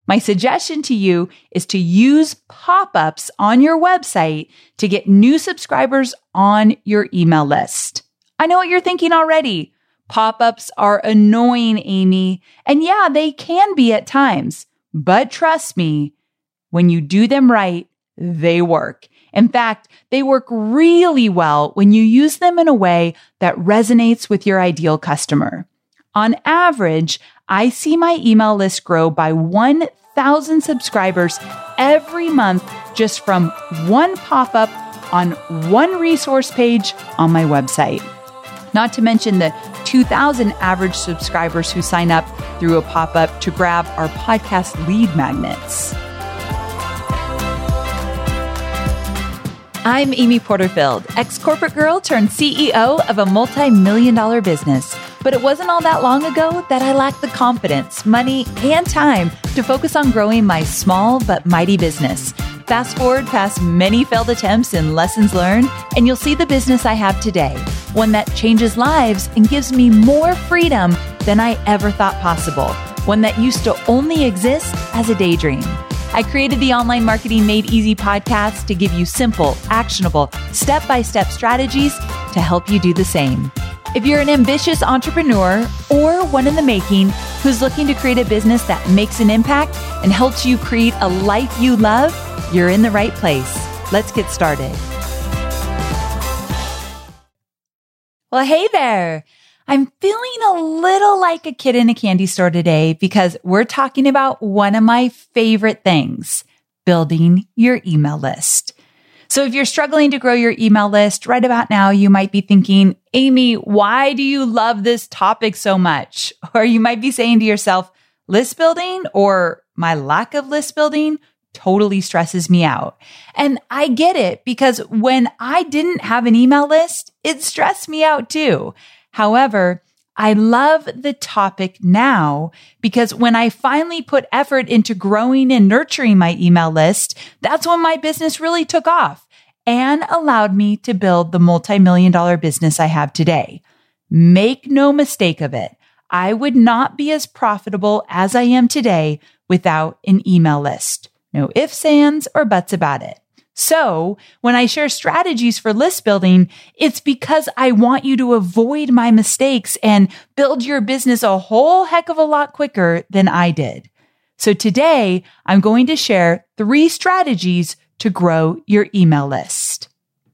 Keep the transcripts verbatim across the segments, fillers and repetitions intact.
My suggestion to you is to use pop-ups on your website to get new subscribers on your email list. I know what you're thinking already. Pop-ups are annoying, Amy. And yeah, they can be at times. But trust me, when you do them right, they work. In fact, they work really well when you use them in a way that resonates with your ideal customer. On average, I see my email list grow by one thousand subscribers every month just from one pop-up on one resource page on my website. Not to mention the two thousand average subscribers who sign up through a pop-up to grab our podcast lead magnets. I'm Amy Porterfield, ex-corporate girl turned C E O of a multi-million dollar business. But it wasn't all that long ago that I lacked the confidence, money, and time to focus on growing my small but mighty business. Fast forward past many failed attempts and lessons learned, and you'll see the business I have today, one that changes lives and gives me more freedom than I ever thought possible, one that used to only exist as a daydream. I created the Online Marketing Made Easy podcast to give you simple, actionable, step-by-step strategies to help you do the same. If you're an ambitious entrepreneur or one in the making who's looking to create a business that makes an impact and helps you create a life you love, you're in the right place. Let's get started. Well, hey there. I'm feeling a little like a kid in a candy store today because we're talking about one of my favorite things, building your email list. So if you're struggling to grow your email list right about now, you might be thinking, Amy, why do you love this topic so much? Or you might be saying to yourself, list building or my lack of list building totally stresses me out. And I get it because when I didn't have an email list, it stressed me out too. However, I love the topic now because when I finally put effort into growing and nurturing my email list, that's when my business really took off and allowed me to build the multi-million dollar business I have today. Make no mistake of it. I would not be as profitable as I am today without an email list. No ifs, ands, or buts about it. So when I share strategies for list building, it's because I want you to avoid my mistakes and build your business a whole heck of a lot quicker than I did. So today I'm going to share three strategies to grow your email list.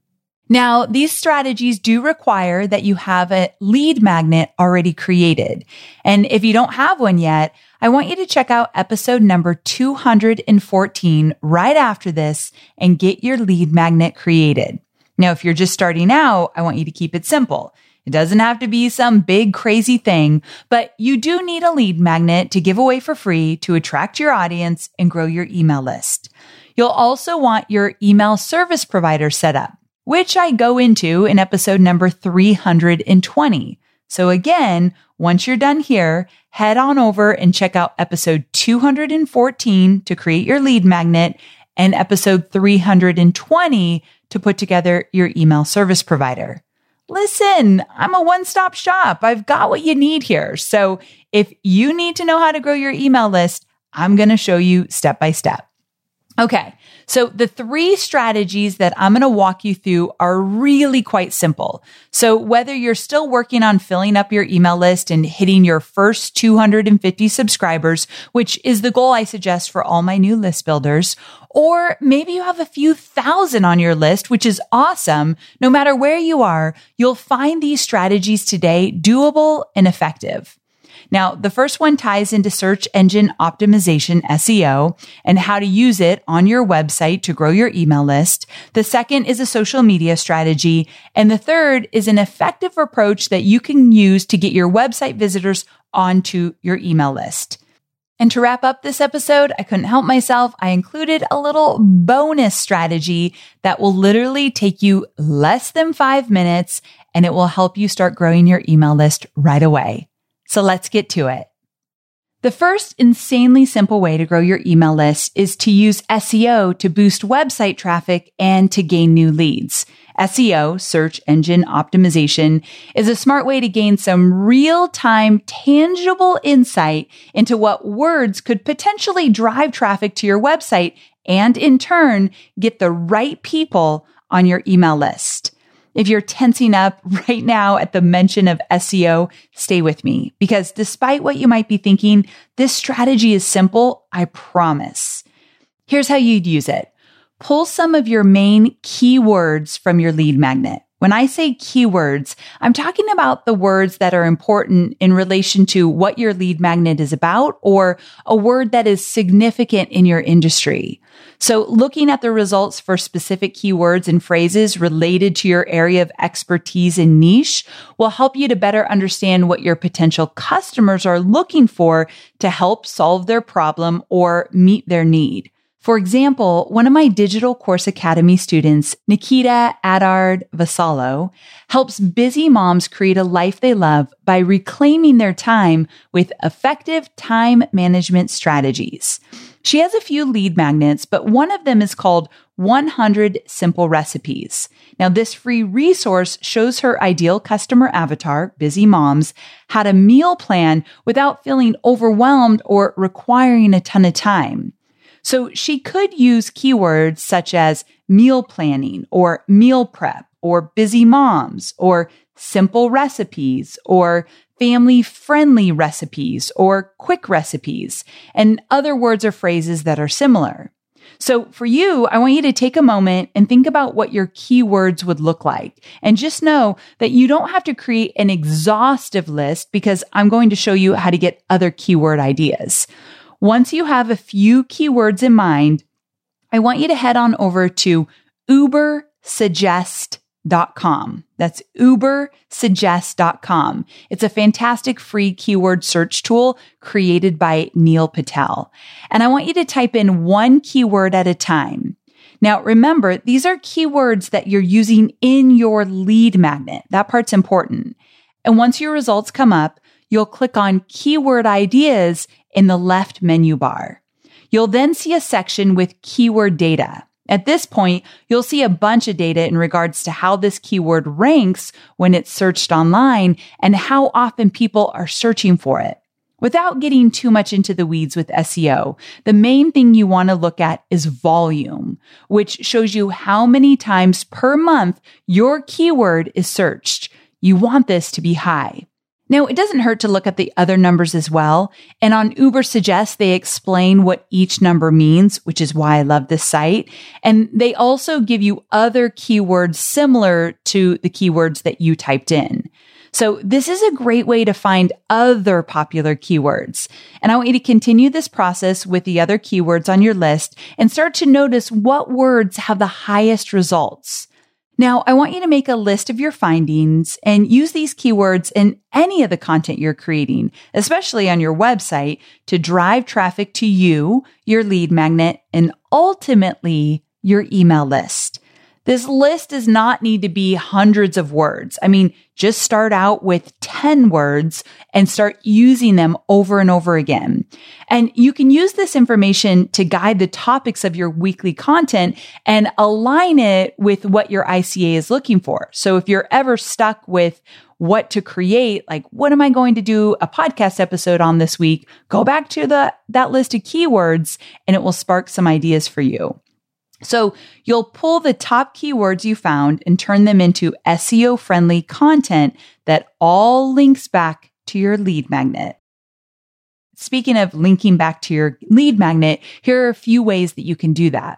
Now, these strategies do require that you have a lead magnet already created. And if you don't have one yet, I want you to check out episode number two hundred fourteen right after this and get your lead magnet created. Now, if you're just starting out, I want you to keep it simple. It doesn't have to be some big crazy thing, but you do need a lead magnet to give away for free to attract your audience and grow your email list. You'll also want your email service provider set up, which I go into in episode number three hundred twenty. So again, once you're done here, head on over and check out episode two hundred fourteen to create your lead magnet and episode three hundred twenty to put together your email service provider. Listen, I'm a one-stop shop. I've got what you need here. So if you need to know how to grow your email list, I'm going to show you step by step. Okay, so the three strategies that I'm going to walk you through are really quite simple. So whether you're still working on filling up your email list and hitting your first two hundred fifty subscribers, which is the goal I suggest for all my new list builders, or maybe you have a few thousand on your list, which is awesome. No matter where you are, you'll find these strategies today doable and effective. Now, the first one ties into search engine optimization, S E O, and how to use it on your website to grow your email list. The second is a social media strategy. And the third is an effective approach that you can use to get your website visitors onto your email list. And to wrap up this episode, I couldn't help myself. I included a little bonus strategy that will literally take you less than five minutes, and it will help you start growing your email list right away. So let's get to it. The first insanely simple way to grow your email list is to use S E O to boost website traffic and to gain new leads. S E O, search engine optimization, is a smart way to gain some real-time, tangible insight into what words could potentially drive traffic to your website and, in turn, get the right people on your email list. If you're tensing up right now at the mention of S E O, stay with me, because despite what you might be thinking, this strategy is simple, I promise. Here's how you'd use it. Pull some of your main keywords from your lead magnet. When I say keywords, I'm talking about the words that are important in relation to what your lead magnet is about, or a word that is significant in your industry. So looking at the results for specific keywords and phrases related to your area of expertise and niche will help you to better understand what your potential customers are looking for to help solve their problem or meet their need. For example, one of my Digital Course Academy students, Nikita Adard Vassallo, helps busy moms create a life they love by reclaiming their time with effective time management strategies. She has a few lead magnets, but one of them is called one hundred Simple Recipes. Now, this free resource shows her ideal customer avatar, busy moms, how to meal plan without feeling overwhelmed or requiring a ton of time. So she could use keywords such as meal planning or meal prep or busy moms or simple recipes or family-friendly recipes or quick recipes and other words or phrases that are similar. So for you, I want you to take a moment and think about what your keywords would look like. And just know that you don't have to create an exhaustive list, because I'm going to show you how to get other keyword ideas. Once you have a few keywords in mind, I want you to head on over to uber suggest dot com. That's uber suggest dot com. It's a fantastic free keyword search tool created by Neil Patel. And I want you to type in one keyword at a time. Now, remember, these are keywords that you're using in your lead magnet. That part's important. And once your results come up, you'll click on Keyword Ideas in the left menu bar. You'll then see a section with keyword data. At this point, you'll see a bunch of data in regards to how this keyword ranks when it's searched online and how often people are searching for it. Without getting too much into the weeds with S E O, the main thing you want to look at is volume, which shows you how many times per month your keyword is searched. You want this to be high. Now, it doesn't hurt to look at the other numbers as well. And on Uber Suggest, they explain what each number means, which is why I love this site. And they also give you other keywords similar to the keywords that you typed in. So this is a great way to find other popular keywords. And I want you to continue this process with the other keywords on your list and start to notice what words have the highest results. Now, I want you to make a list of your findings and use these keywords in any of the content you're creating, especially on your website, to drive traffic to you, your lead magnet, and ultimately your email list. This list does not need to be hundreds of words. I mean, just start out with ten words and start using them over and over again. And you can use this information to guide the topics of your weekly content and align it with what your I C A is looking for. So if you're ever stuck with what to create, like what am I going to do a podcast episode on this week, go back to the that list of keywords and it will spark some ideas for you. So you'll pull the top keywords you found and turn them into S E O-friendly content that all links back to your lead magnet. Speaking of linking back to your lead magnet, here are a few ways that you can do that.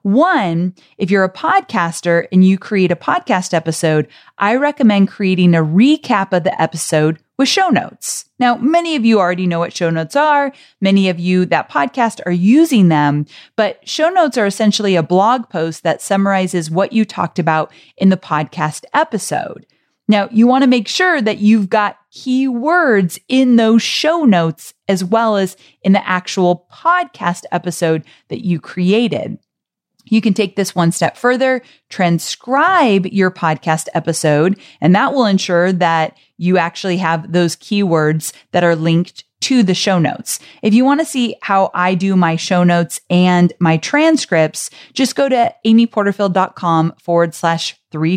One, if you're a podcaster and you create a podcast episode, I recommend creating a recap of the episode with show notes. Now, many of you already know what show notes are. Many of you that podcast are using them, but show notes are essentially a blog post that summarizes what you talked about in the podcast episode. Now, you want to make sure that you've got keywords in those show notes as well as in the actual podcast episode that you created. You can take this one step further, transcribe your podcast episode, and that will ensure that you actually have those keywords that are linked to the show notes. If you want to see how I do my show notes and my transcripts, just go to amyporterfield.com forward slash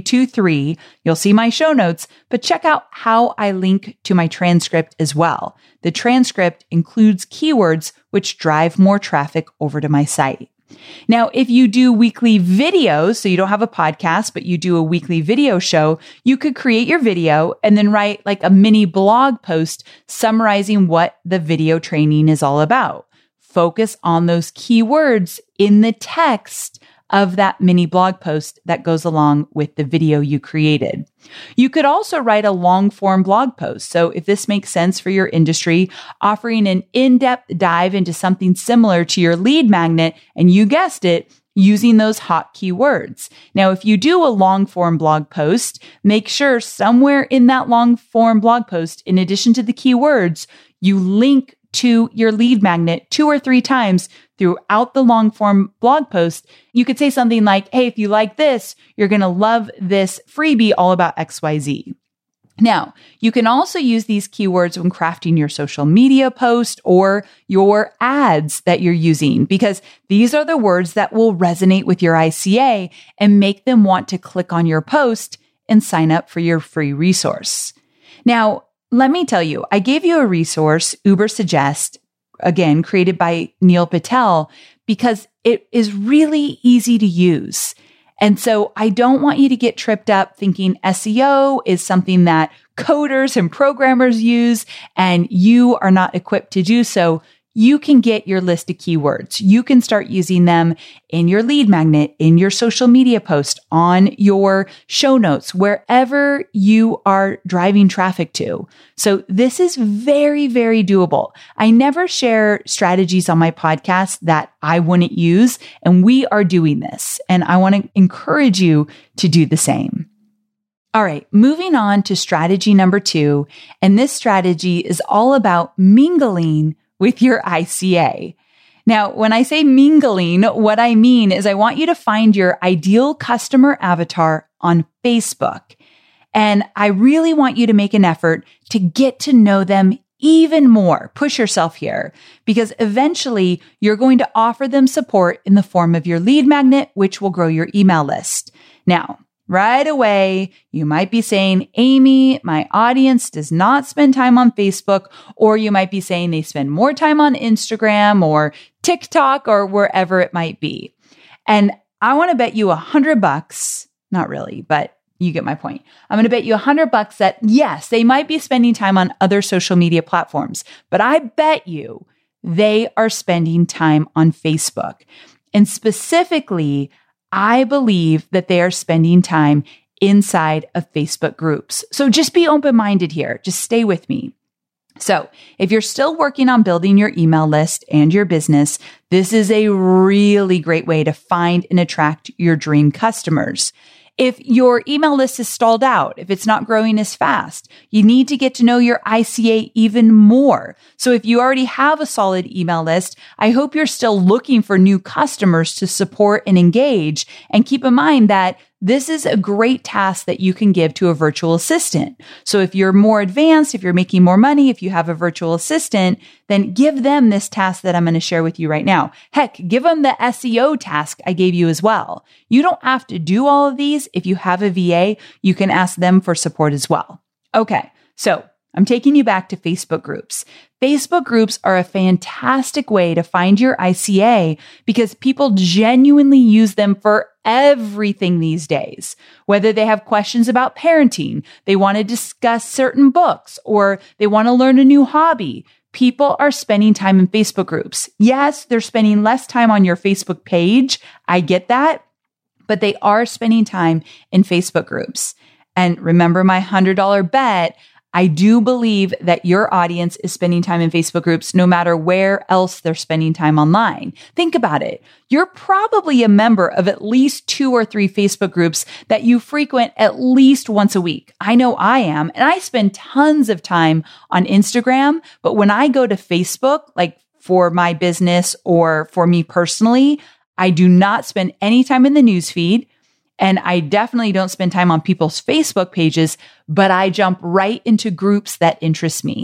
323. You'll see my show notes, but check out how I link to my transcript as well. The transcript includes keywords which drive more traffic over to my site. Now, if you do weekly videos, so you don't have a podcast, but you do a weekly video show, you could create your video and then write like a mini blog post summarizing what the video training is all about. Focus on those keywords in the text of that mini blog post that goes along with the video you created. You could also write a long form blog post. So if this makes sense for your industry, offering an in-depth dive into something similar to your lead magnet, and you guessed it, using those hot keywords. Now, if you do a long form blog post, make sure somewhere in that long form blog post, in addition to the keywords, you link to your lead magnet two or three times throughout the long form blog post. You could say something like, hey, if you like this, you're going to love this freebie all about X Y Z. Now, you can also use these keywords when crafting your social media post or your ads that you're using, because these are the words that will resonate with your I C A and make them want to click on your post and sign up for your free resource. Now, let me tell you, I gave you a resource, Ubersuggest, again, created by Neil Patel, because it is really easy to use. And so I don't want you to get tripped up thinking S E O is something that coders and programmers use and you are not equipped to do so. You can get your list of keywords. You can start using them in your lead magnet, in your social media post, on your show notes, wherever you are driving traffic to. So this is very, very doable. I never share strategies on my podcast that I wouldn't use, and we are doing this. And I want to encourage you to do the same. All right, moving on to strategy number two. And this strategy is all about mingling with your I C A. Now, when I say mingling, what I mean is I want you to find your ideal customer avatar on Facebook. And I really want you to make an effort to get to know them even more. Push yourself here, because eventually you're going to offer them support in the form of your lead magnet, which will grow your email list. Now, right away, you might be saying, Amy, my audience does not spend time on Facebook, or you might be saying they spend more time on Instagram or TikTok or wherever it might be. And I want to bet you a hundred bucks, not really, but you get my point. I'm going to bet you a hundred bucks that yes, they might be spending time on other social media platforms, but I bet you they are spending time on Facebook. And specifically, I believe that they are spending time inside of Facebook groups. So just be open-minded here. Just stay with me. So if you're still working on building your email list and your business, this is a really great way to find and attract your dream customers. If your email list is stalled out, if it's not growing as fast, you need to get to know your I C A even more. So if you already have a solid email list, I hope you're still looking for new customers to support and engage. And keep in mind that this is a great task that you can give to a virtual assistant. So if you're more advanced, if you're making more money, if you have a virtual assistant, then give them this task that I'm going to share with you right now. Heck, give them the S E O task I gave you as well. You don't have to do all of these. If you have a V A, you can ask them for support as well. Okay, so I'm taking you back to Facebook groups. Facebook groups are a fantastic way to find your I C A because people genuinely use them for everything these days. Whether they have questions about parenting, they want to discuss certain books, or they want to learn a new hobby, people are spending time in Facebook groups. Yes, they're spending less time on your Facebook page. I get that, but they are spending time in Facebook groups. And remember my one hundred dollars bet, I do believe that your audience is spending time in Facebook groups no matter where else they're spending time online. Think about it. You're probably a member of at least two or three Facebook groups that you frequent at least once a week. I know I am, and I spend tons of time on Instagram, but when I go to Facebook, like for my business or for me personally, I do not spend any time in the newsfeed. And I definitely don't spend time on people's Facebook pages, but I jump right into groups that interest me.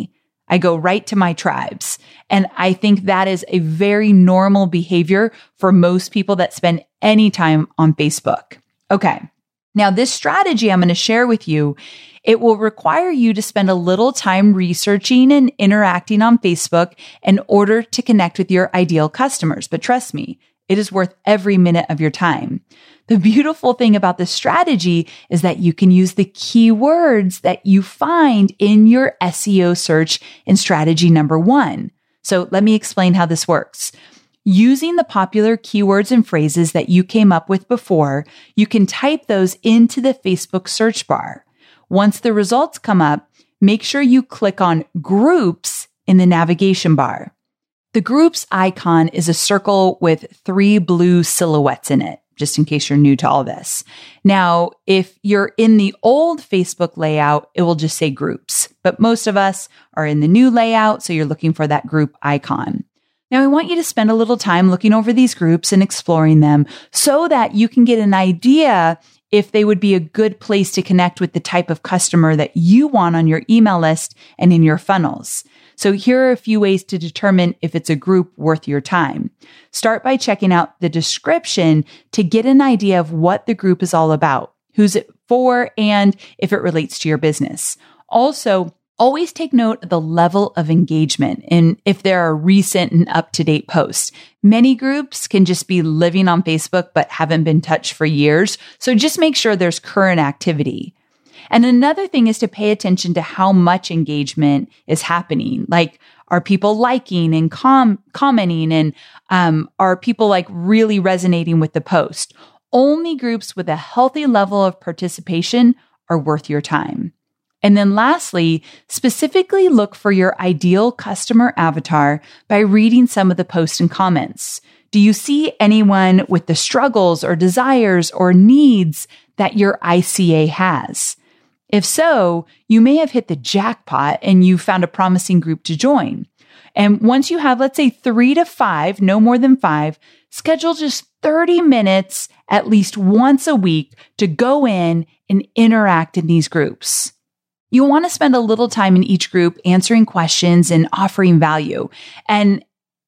I go right to my tribes. And I think that is a very normal behavior for most people that spend any time on Facebook. Okay. Now, this strategy I'm going to share with you, it will require you to spend a little time researching and interacting on Facebook in order to connect with your ideal customers. But trust me, it is worth every minute of your time. The beautiful thing about this strategy is that you can use the keywords that you find in your S E O search in strategy number one. So let me explain how this works. Using the popular keywords and phrases that you came up with before, you can type those into the Facebook search bar. Once the results come up, make sure you click on groups in the navigation bar. The groups icon is a circle with three blue silhouettes in it, just in case you're new to all this. Now, if you're in the old Facebook layout, it will just say groups, but most of us are in the new layout, so you're looking for that group icon. Now, I want you to spend a little time looking over these groups and exploring them so that you can get an idea if they would be a good place to connect with the type of customer that you want on your email list and in your funnels. So here are a few ways to determine if it's a group worth your time. Start by checking out the description to get an idea of what the group is all about, who's it for, and if it relates to your business. Also, always take note of the level of engagement and if there are recent and up-to-date posts. Many groups can just be living on Facebook but haven't been touched for years, so just make sure there's current activity. And another thing is to pay attention to how much engagement is happening. Like, are people liking and com- commenting and um, are people like really resonating with the post? Only groups with a healthy level of participation are worth your time. And then lastly, specifically look for your ideal customer avatar by reading some of the posts and comments. Do you see anyone with the struggles or desires or needs that your I C A has? If so, you may have hit the jackpot and you found a promising group to join. And once you have, let's say, three to five, no more than five, schedule just thirty minutes at least once a week to go in and interact in these groups. You want to spend a little time in each group answering questions and offering value. And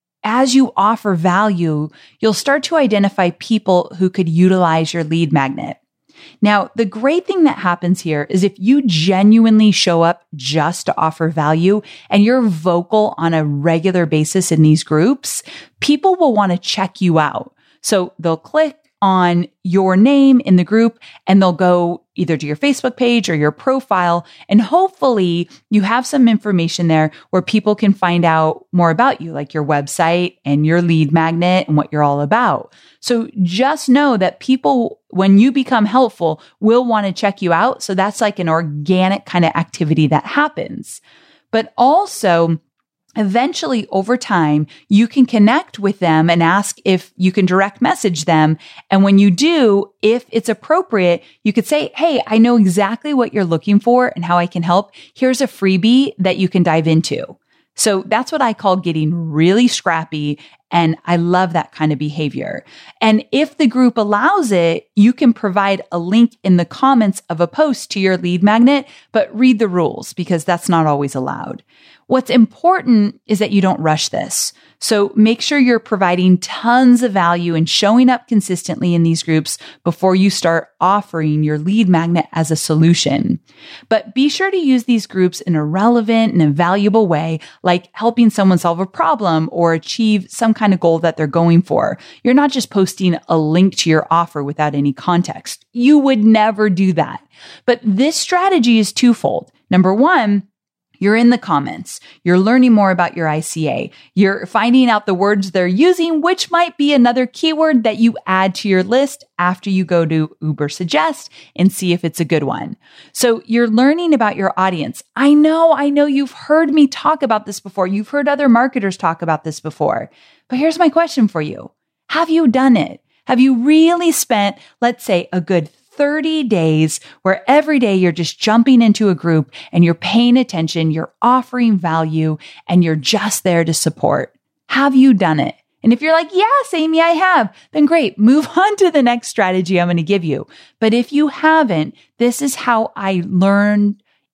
as you offer value, you'll start to identify people who could utilize your lead magnet. Now, the great thing that happens here is if you genuinely show up just to offer value and you're vocal on a regular basis in these groups, people will want to check you out. So they'll click on your name in the group and they'll go either to your Facebook page or your profile. And hopefully you have some information there where people can find out more about you, like your website and your lead magnet and what you're all about. So just know that people, when you become helpful, will want to check you out. So that's like an organic kind of activity that happens. But also, eventually, over time, you can connect with them and ask if you can direct message them. And when you do, if it's appropriate, you could say, hey, I know exactly what you're looking for and how I can help. Here's a freebie that you can dive into. So that's what I call getting really scrappy. And I love that kind of behavior. And if the group allows it, you can provide a link in the comments of a post to your lead magnet, but read the rules because that's not always allowed. What's important is that you don't rush this. So make sure you're providing tons of value and showing up consistently in these groups before you start offering your lead magnet as a solution. But be sure to use these groups in a relevant and a valuable way, like helping someone solve a problem or achieve some kind of goal that they're going for. You're not just posting a link to your offer without any context. You would never do that. But this strategy is twofold. Number one, you're in the comments. You're learning more about your I C A. You're finding out the words they're using, which might be another keyword that you add to your list after you go to Ubersuggest and see if it's a good one. So you're learning about your audience. I know, I know you've heard me talk about this before. You've heard other marketers talk about this before. But here's my question for you. Have you done it? Have you really spent, let's say, a good thirty days where every day you're just jumping into a group and you're paying attention, you're offering value, and you're just there to support? Have you done it? And if you're like, yes, Amy, I have, then great. Move on to the next strategy I'm going to give you. But if you haven't, this is how I learned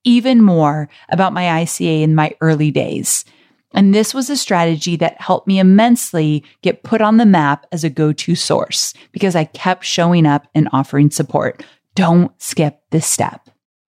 even more about my I C A in my early days. And this was a strategy that helped me immensely get put on the map as a go-to source because I kept showing up and offering support. Don't skip this step.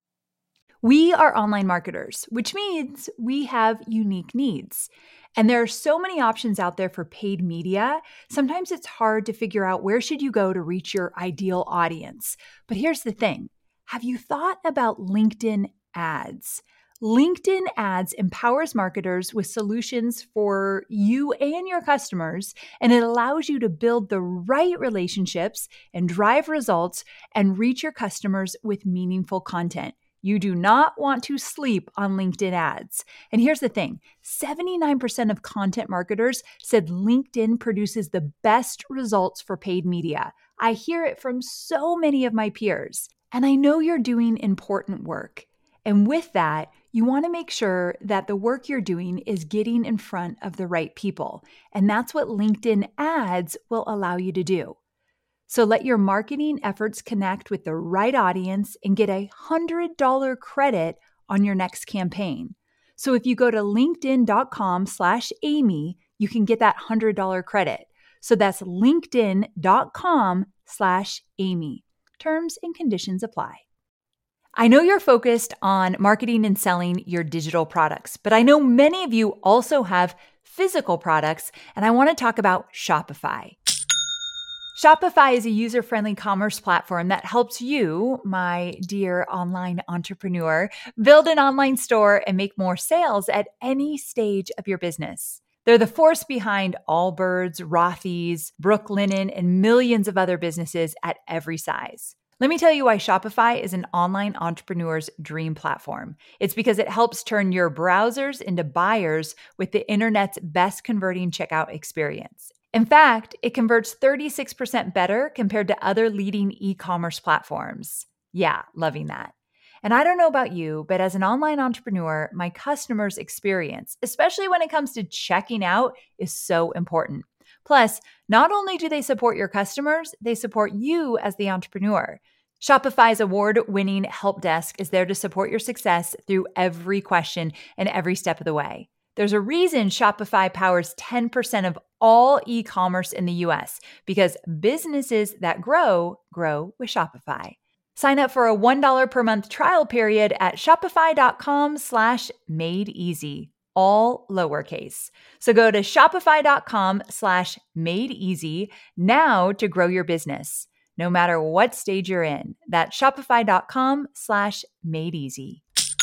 We are online marketers, which means we have unique needs. And there are so many options out there for paid media. Sometimes it's hard to figure out where should you go to reach your ideal audience. But here's the thing. Have you thought about LinkedIn ads? LinkedIn ads empowers marketers with solutions for you and your customers, and it allows you to build the right relationships and drive results and reach your customers with meaningful content. You do not want to sleep on LinkedIn ads. And here's the thing, seventy-nine percent of content marketers said LinkedIn produces the best results for paid media. I hear it from so many of my peers. And I know you're doing important work. And with that, you want to make sure that the work you're doing is getting in front of the right people. And that's what LinkedIn ads will allow you to do. So let your marketing efforts connect with the right audience and get a one hundred dollars credit on your next campaign. So if you go to linkedin.com slash Amy, you can get that one hundred dollars credit. So that's linkedin.com slash Amy. Terms and conditions apply. I know you're focused on marketing and selling your digital products, but I know many of you also have physical products, and I want to talk about Shopify. Shopify is a user-friendly commerce platform that helps you, my dear online entrepreneur, build an online store and make more sales at any stage of your business. They're the force behind Allbirds, Rothy's, Brooklinen, and millions of other businesses at every size. Let me tell you why Shopify is an online entrepreneur's dream platform. It's because it helps turn your browsers into buyers with the internet's best converting checkout experience. In fact, it converts thirty-six percent better compared to other leading e-commerce platforms. Yeah, loving that. And I don't know about you, but as an online entrepreneur, my customers' experience, especially when it comes to checking out, is so important. Plus, not only do they support your customers, they support you as the entrepreneur. Shopify's award-winning help desk is there to support your success through every question and every step of the way. There's a reason Shopify powers ten percent of all e-commerce in the U S because businesses that grow, grow with Shopify. Sign up for a one dollar per month trial period at shopify.com slash made easy. All lowercase. So go to shopify.com slash made easy now to grow your business, no matter what stage you're in. That's shopify.com slash made easy.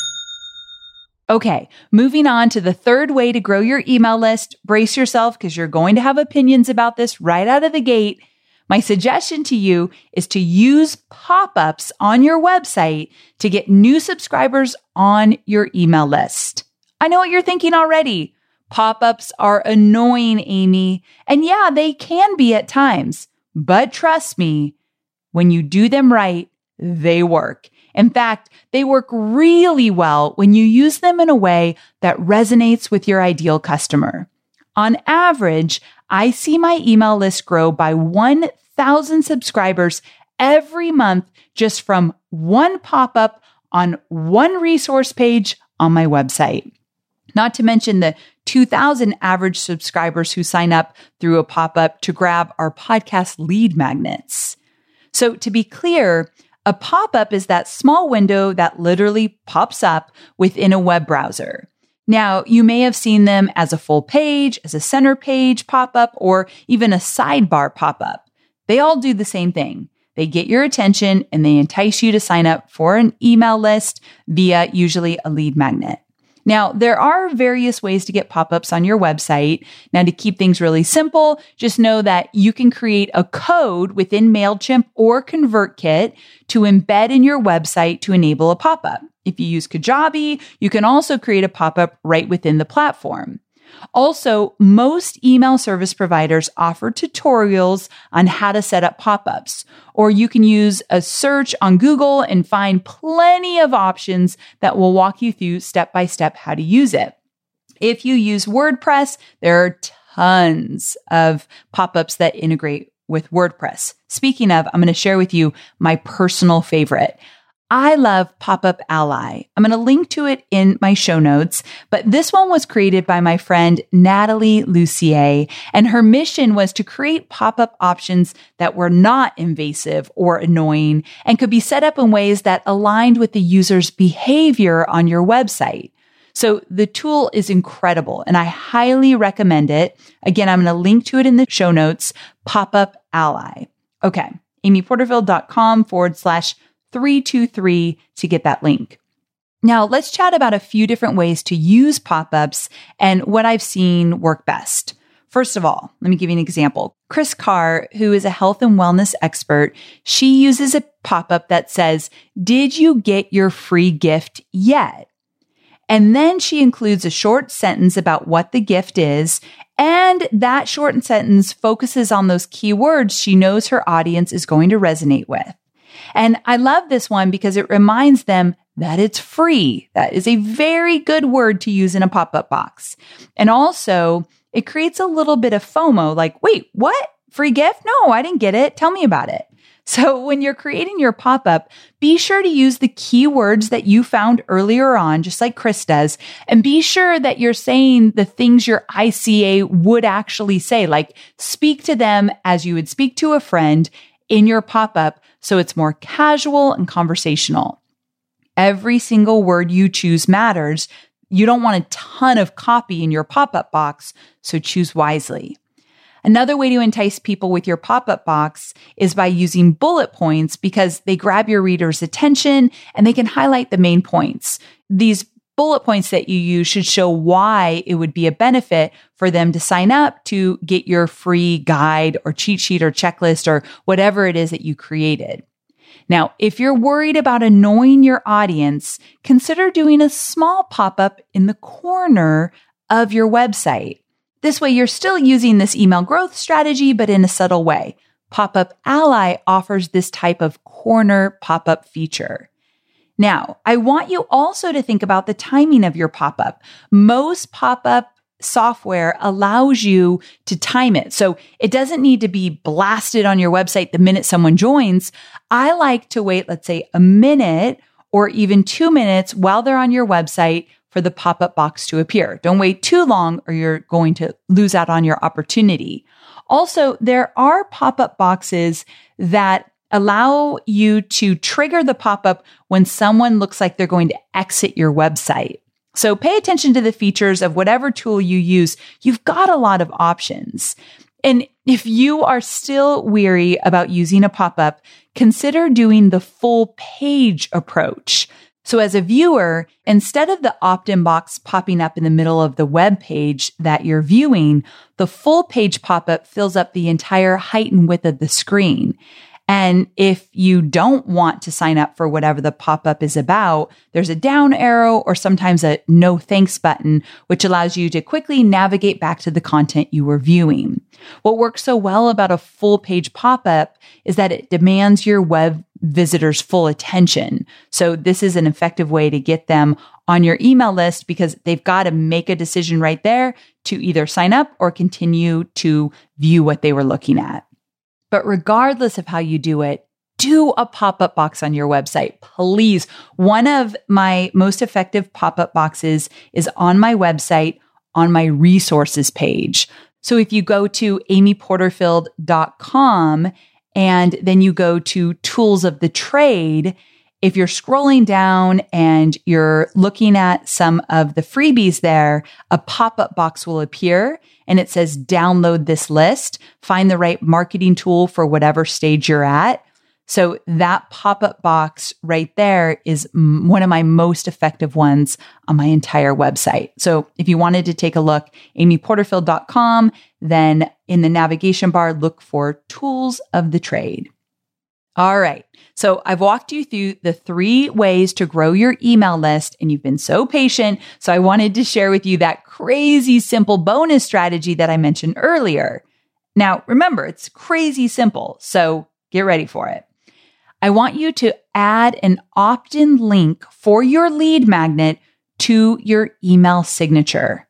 Okay, moving on to the third way to grow your email list. Brace yourself because you're going to have opinions about this right out of the gate. My suggestion to you is to use pop-ups on your website to get new subscribers on your email list. I know what you're thinking already. Pop-ups are annoying, Amy. And yeah, they can be at times. But trust me, when you do them right, they work. In fact, they work really well when you use them in a way that resonates with your ideal customer. On average, I see my email list grow by one thousand subscribers every month just from one pop-up on one resource page on my website. Not to mention the two thousand average subscribers who sign up through a pop-up to grab our podcast lead magnets. So to be clear, a pop-up is that small window that literally pops up within a web browser. Now, you may have seen them as a full page, as a center page pop-up, or even a sidebar pop-up. They all do the same thing. They get your attention and they entice you to sign up for an email list via usually a lead magnet. Now, there are various ways to get pop-ups on your website. Now, to keep things really simple, just know that you can create a code within MailChimp or ConvertKit to embed in your website to enable a pop-up. If you use Kajabi, you can also create a pop-up right within the platform. Also, most email service providers offer tutorials on how to set up pop-ups, or you can use a search on Google and find plenty of options that will walk you through step-by-step how to use it. If you use WordPress, there are tons of pop-ups that integrate with WordPress. Speaking of, I'm going to share with you my personal favorite. I love Pop-Up Ally. I'm going to link to it in my show notes, but this one was created by my friend Natalie Lucier, and her mission was to create pop-up options that were not invasive or annoying and could be set up in ways that aligned with the user's behavior on your website. So the tool is incredible and I highly recommend it. Again, I'm going to link to it in the show notes, Pop-Up Ally. Okay, amyporterfield.com forward slash 323 to get that link. Now let's chat about a few different ways to use pop-ups and what I've seen work best. First of all, let me give you an example. Chris Carr, who is a health and wellness expert, she uses a pop-up that says, "Did you get your free gift yet?" And then she includes a short sentence about what the gift is. And that short sentence focuses on those key words she knows her audience is going to resonate with. And I love this one because it reminds them that it's free. That is a very good word to use in a pop-up box. And also, it creates a little bit of FOMO, like, wait, what? Free gift? No, I didn't get it. Tell me about it. So when you're creating your pop-up, be sure to use the keywords that you found earlier on, just like Chris does, and be sure that you're saying the things your I C A would actually say, like speak to them as you would speak to a friend in your pop-up so it's more casual and conversational. Every single word you choose matters. You don't want a ton of copy in your pop-up box, so choose wisely. Another way to entice people with your pop-up box is by using bullet points because they grab your reader's attention and they can highlight the main points. These bullet points that you use should show why it would be a benefit for them to sign up to get your free guide or cheat sheet or checklist or whatever it is that you created. Now, if you're worried about annoying your audience, consider doing a small pop-up in the corner of your website. This way, you're still using this email growth strategy, but in a subtle way. Pop-Up Ally offers this type of corner pop-up feature. Now, I want you also to think about the timing of your pop-up. Most pop-up software allows you to time it. So it doesn't need to be blasted on your website the minute someone joins. I like to wait, let's say, a minute or even two minutes while they're on your website for the pop-up box to appear. Don't wait too long or you're going to lose out on your opportunity. Also, there are pop-up boxes that allow you to trigger the pop-up when someone looks like they're going to exit your website. So pay attention to the features of whatever tool you use. You've got a lot of options. And if you are still weary about using a pop-up, consider doing the full page approach. So as a viewer, instead of the opt-in box popping up in the middle of the web page that you're viewing, the full page pop-up fills up the entire height and width of the screen. And if you don't want to sign up for whatever the pop-up is about, there's a down arrow or sometimes a no thanks button, which allows you to quickly navigate back to the content you were viewing. What works so well about a full page pop-up is that it demands your web visitors' full attention. So this is an effective way to get them on your email list because they've got to make a decision right there to either sign up or continue to view what they were looking at. But regardless of how you do it, do a pop-up box on your website, please. One of my most effective pop-up boxes is on my website on my resources page. So if you go to amy porterfield dot com and then you go to tools of the trade, if you're scrolling down and you're looking at some of the freebies there, a pop-up box will appear and it says, download this list, find the right marketing tool for whatever stage you're at. So that pop-up box right there is one of my most effective ones on my entire website. So if you wanted to take a look, amy porterfield dot com, then in the navigation bar, look for tools of the trade. All right. So I've walked you through the three ways to grow your email list and you've been so patient. So I wanted to share with you that crazy simple bonus strategy that I mentioned earlier. Now, remember, it's crazy simple. So get ready for it. I want you to add an opt-in link for your lead magnet to your email signature.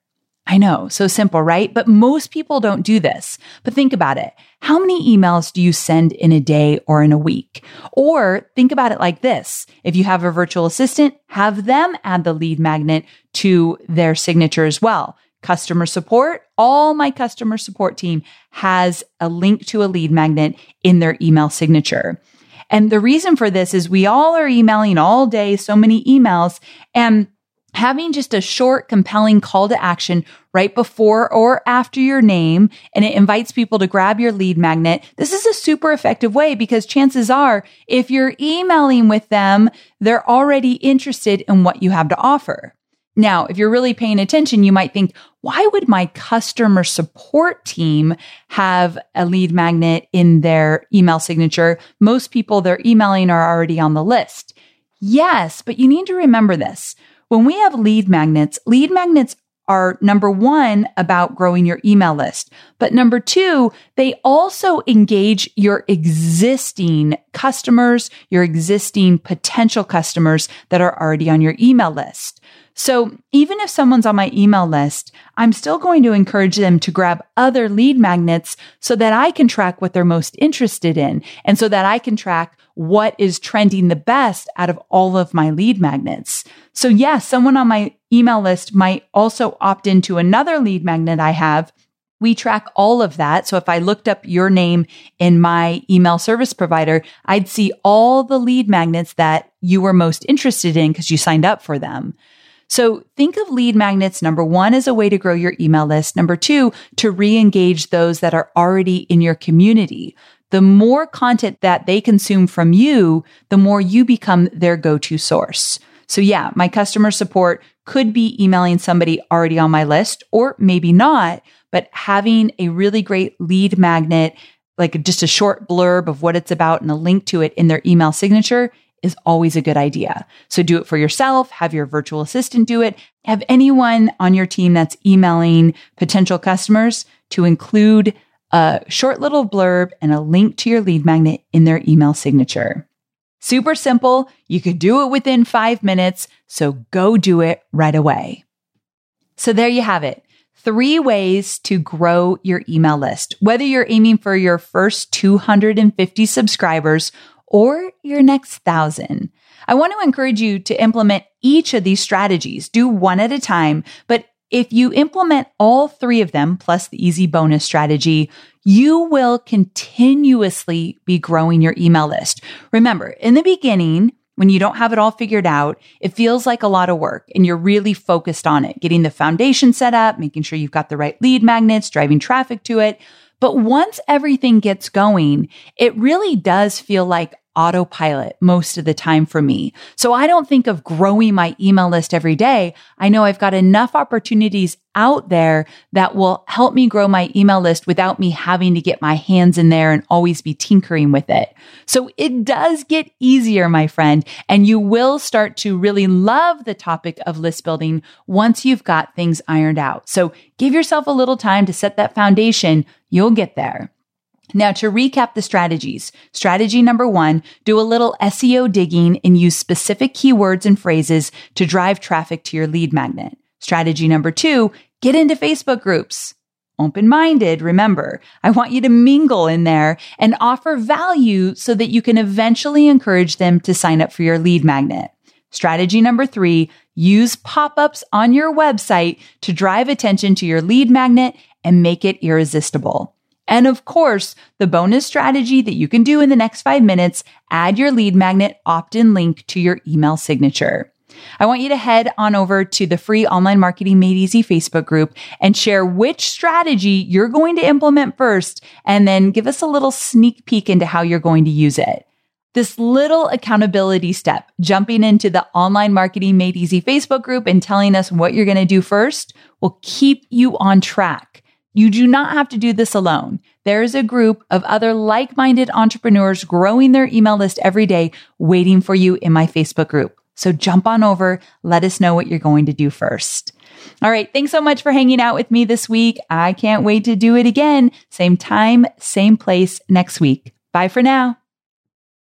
I know, so simple, right? But most people don't do this. But think about it. How many emails do you send in a day or in a week? Or think about it like this. If you have a virtual assistant, have them add the lead magnet to their signature as well. Customer support, all my customer support team has a link to a lead magnet in their email signature. And the reason for this is we all are emailing all day, so many emails, and having just a short, compelling call to action right before or after your name, and it invites people to grab your lead magnet. This is a super effective way because chances are, if you're emailing with them, they're already interested in what you have to offer. Now, if you're really paying attention, you might think, why would my customer support team have a lead magnet in their email signature? Most people they're emailing are already on the list. Yes, but you need to remember this. When we have lead magnets, lead magnets are number one about growing your email list. But number two, they also engage your existing customers, your existing potential customers that are already on your email list. So even if someone's on my email list, I'm still going to encourage them to grab other lead magnets so that I can track what they're most interested in and so that I can track what is trending the best out of all of my lead magnets. So yes, someone on my email list might also opt into another lead magnet I have. We track all of that. So if I looked up your name in my email service provider, I'd see all the lead magnets that you were most interested in because you signed up for them. So think of lead magnets, number one, as a way to grow your email list. Number two, to re-engage those that are already in your community. The more content that they consume from you, the more you become their go-to source. So yeah, my customer support could be emailing somebody already on my list, or maybe not, but having a really great lead magnet, like just a short blurb of what it's about and a link to it in their email signature is always a good idea. So do it for yourself, have your virtual assistant do it, have anyone on your team that's emailing potential customers to include a short little blurb and a link to your lead magnet in their email signature. Super simple. You could do it within five minutes. So go do it right away. So there you have it. Three ways to grow your email list, whether you're aiming for your first two hundred fifty subscribers or your next thousand. I want to encourage you to implement each of these strategies. Do one at a time, but if you implement all three of them, plus the easy bonus strategy, you will continuously be growing your email list. Remember, in the beginning, when you don't have it all figured out, it feels like a lot of work and you're really focused on it, getting the foundation set up, making sure you've got the right lead magnets, driving traffic to it. But once everything gets going, it really does feel like autopilot most of the time for me. So I don't think of growing my email list every day. I know I've got enough opportunities out there that will help me grow my email list without me having to get my hands in there and always be tinkering with it. So it does get easier, my friend, and you will start to really love the topic of list building once you've got things ironed out. So give yourself a little time to set that foundation. You'll get there. Now, to recap the strategies, strategy number one, do a little S E O digging and use specific keywords and phrases to drive traffic to your lead magnet. Strategy number two, get into Facebook groups. Open-minded, remember, I want you to mingle in there and offer value so that you can eventually encourage them to sign up for your lead magnet. Strategy number three, use pop-ups on your website to drive attention to your lead magnet and make it irresistible. And of course, the bonus strategy that you can do in the next five minutes, add your lead magnet opt-in link to your email signature. I want you to head on over to the free Online Marketing Made Easy Facebook group and share which strategy you're going to implement first, and then give us a little sneak peek into how you're going to use it. This little accountability step, jumping into the Online Marketing Made Easy Facebook group and telling us what you're going to do first, will keep you on track. You do not have to do this alone. There is a group of other like-minded entrepreneurs growing their email list every day waiting for you in my Facebook group. So jump on over. Let us know what you're going to do first. All right. Thanks so much for hanging out with me this week. I can't wait to do it again. Same time, same place next week. Bye for now.